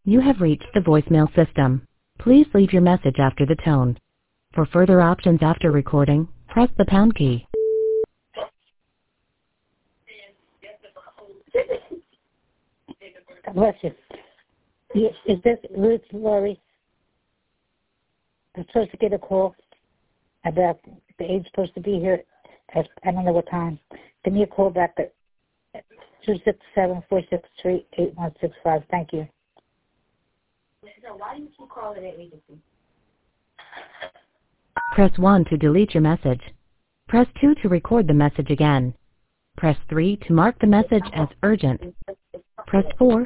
You have reached the voicemail system. Please leave your message after the tone. For further options after recording, press the pound key. God bless you. Is this Ruth Laurie? I'm supposed to get a call about the aid's supposed to be here at, I don't know what time. Give me a call back at 267-463-8165. Thank you. So why do you keep calling that agency? Press 1 to delete your message. Press 2 to record the message again. Press 3 to mark the message as urgent. Press 4